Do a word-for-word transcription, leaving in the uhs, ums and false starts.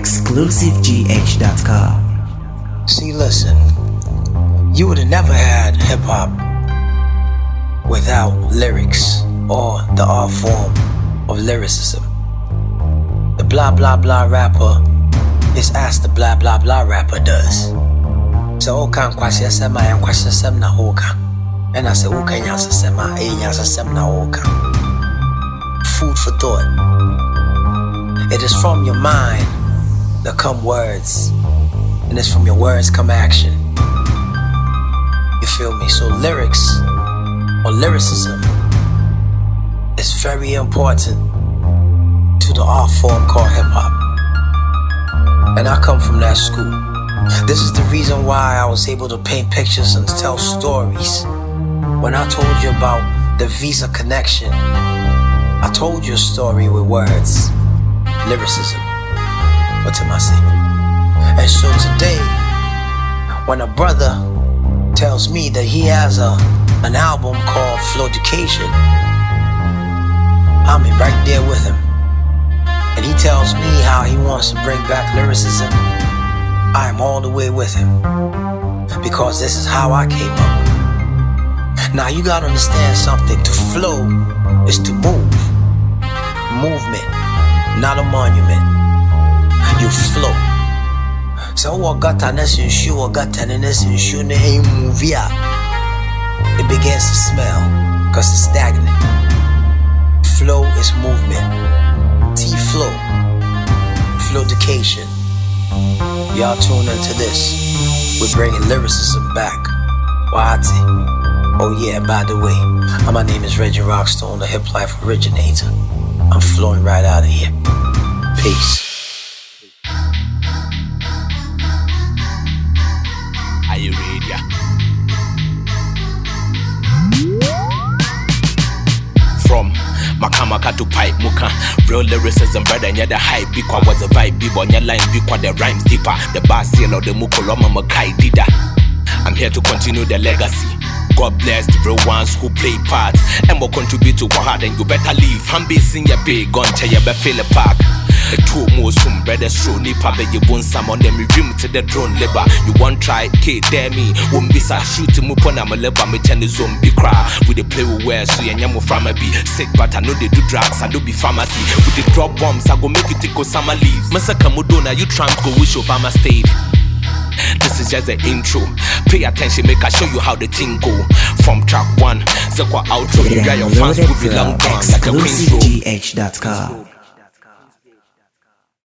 exclusive g h dot com. See, listen, you would have never had hip-hop without lyrics or the art form of lyricism. The blah blah blah rapper is as the blah blah blah rapper does. So all can kwasi sema and kwasi sem na hoka. And I say okay nyasa sema e nyasa sem na hoka. Food for thought. It is from your mind that come words, and it's from your words come action. You feel me? So lyrics or lyricism is very important to the art form called hip-hop. And I come from that school. This is the reason why I was able to paint pictures and tell stories. When I told you about the Visa connection, I told you a story with words, lyricism. What am I saying? And so today, when a brother tells me that he has a an album called Flow-Ducation, I'm right there with him. And he tells me how he wants to bring back lyricism. I am all the way with him, because this is how I came up. Now you gotta understand something. To flow is to move. Movement, not a monument. You flow. So what got on this and shoe, what got on this and shoe, move ya. It begins to smell, cause it's stagnant. Flow is movement. T-flow. Flow-Ducation. Y'all tune into this. We're bringing lyricism back. Wati. Oh yeah, by the way, my name is Reggie Rockstone, the Hip Life originator. I'm flowing right out of here. Peace. Are you ready? From Makamaka to pipe muka, real lyricism brother, and the hype because was a vibe be on your line because the rhymes deeper, the bass seal of the mukoloma makai dida. I'm here to continue the legacy. God bless the real ones who play parts and will contribute to what and you better leave. I'm basing your big gun to your feel a park. A two more some brothers through nipa be you won't summon them rim to the drone labor. You won't try K dare me won't be sa shoot him upon a labor me turn the zombie cry. We they play with where so you nyamo from a be sick but I know they do drugs and do be pharmacy. With the drop bombs I go make you take summer leaves. Masaka Mudona you tramp go wish Obama stayed. This is just the intro. Pay attention, make I show you how the thing go. From track one, Zekwa outro, you got your fans will be long gone like a Queen's Road. exclusive g h dot com.